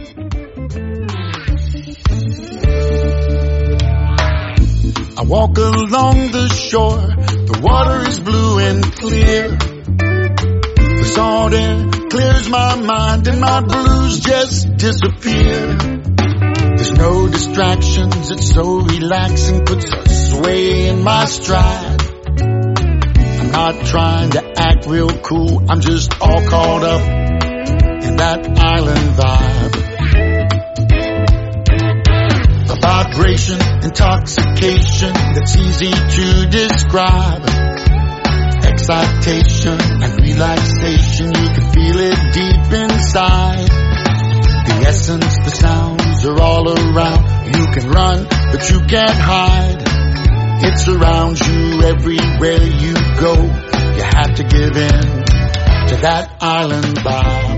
I walk along the shore, the water is blue and clear. The salt air clears my mind and my blues just disappear. There's no distractions, it's so relaxing, puts a sway in my stride. I'm not trying to act real cool, I'm just all caught up in that island vibe. A vibration, intoxication that's easy to describe. Excitation and relaxation, you can feel it deep inside. The essence, the sounds are all around. You can run, but you can't hide. It's around you everywhere you go. You have to give in to that island vibe.